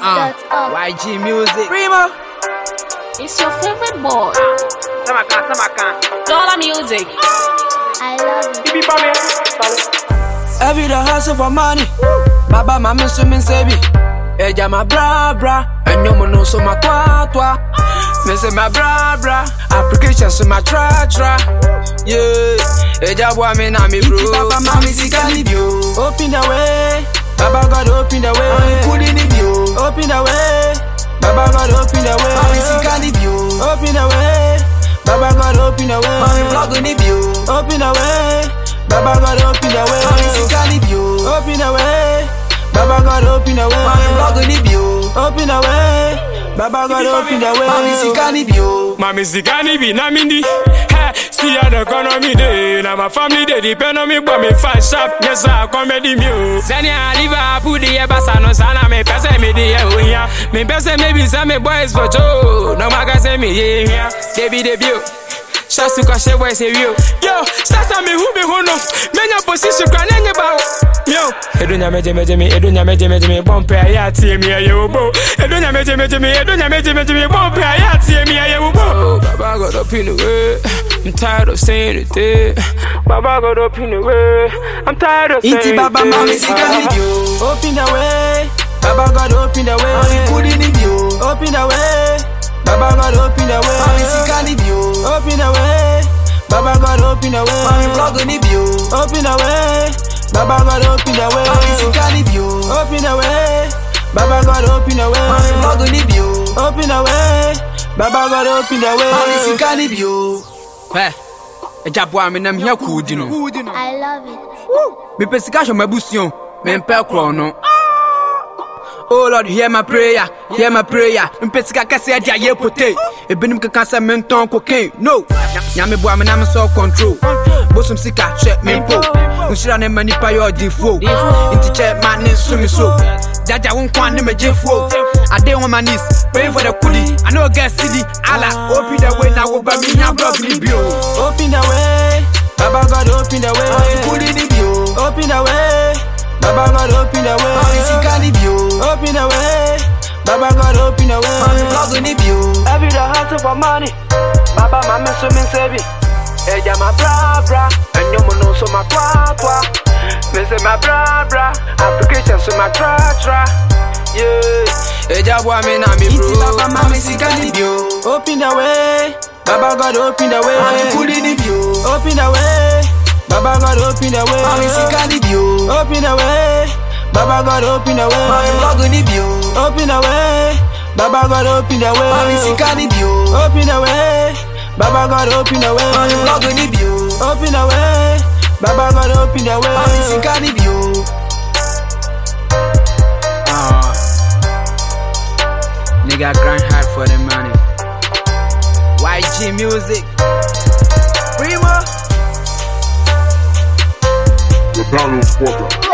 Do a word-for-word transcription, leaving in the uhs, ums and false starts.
Uh, Y G Music. Primo. It's your favorite boy. Samaka, Samaka. Dollar music. I love it. Bibi Pame. Every day hustle for money. Baba mama swimming sebi. Eja ma bra bra. Enyo mo no so ma twa twa. Me say ma bra bra. Application so ma tra tra. Yeah. Eja boy me na me bro. Baba mama sika ni bio. Open the way. Baba God open the way. Put in the bio. Open the way. Baba God open the way. Mama sika ni bio. Open the way. Baba God open the way. Mama plug in the bio. Open the way. Baba God open the way. Mama sika ni bio. Open the way. Baba God open the way. Mama plug in the bio. Open the way. Baba God open the way. Mama sika ni bio. Mama sika ni bi na mindi. See how the economy day. Now my family they depend on me, but me fight sharp. Yes, I comedy me. Send ya Liverpool the basa no sana me pese me the here. Me pese maybe some me boys for Joe. No maga say me here. Debi debut. Shots to cash boys say you. Yo, start me who be who no. Menya position can any bow. Yo, Edunya meje meje me, Edunya meje meje me, bomb prayer ya tie me ayo bo. Edunya meje meje me, Edunya meje meje me, bomb prayer ya tie me ayo bo. Baba got up in the way. I'm tired of saying it there. Baba got up in the way. I'm tired of saying it. Inti Baba mama sika ni bio. Open the way. Baba God open the way. Put in the bio. Open the way. Baba God open the way. Mama sika ni bio. Open the way. Baba God open the way. Mama plug in the bio. Open the way. Baba God open the way. Mama sika ni bio. Open the way. Baba God open the way. Mama plug in the bio. Open the way. Baba God open the way. Mama sika ni bio. Hey, eja boy me na me ku di no. I love it. Me pesika hwe mabusion, me mpe kro no. Oh Lord, hear my prayer, hear my prayer. Me pesika kase dia ye pote. Ebinim kaka se menton cocaine. No. Nyame boy me na me so control. Bosum sika hwe me mpo. Unshira ne mani pa yo difo. Inti che man ne so me so. Jaja won kwan ne me jefo. I dey on my knees, praying for the kudi. I know get city. Allah, open the way now. Open me now, block me bio. Open the way, Baba God open the way. Put in the bio. Open the way, Baba God open the way. Mama sika ni bio. Open the way, Baba God open the way. Mama plug in the bio. Every day hustle for money. Baba mama so me sebi. Eja ma bra bra. Enyo mo no so ma twa twa. Me say ma bra bra. Application so ma tra tra. Yeah. Eja boy me na me bro. Baba mama sika ni bio. Open the way. Baba God open the way. Mama put in the bio. Open the way. Baba God open the way. Mama sika ni bio. Open the way. Baba God open the way. Mama plug in the bio. Open the way. Baba God open the way. Mama sika ni bio. Open the way. Baba God open the way. Mama plug in the bio. Open the way. Baba God open the way. Mama sika ni bio. Nigga grind hard for the money. Y G Music. Primo. The Donald Porter.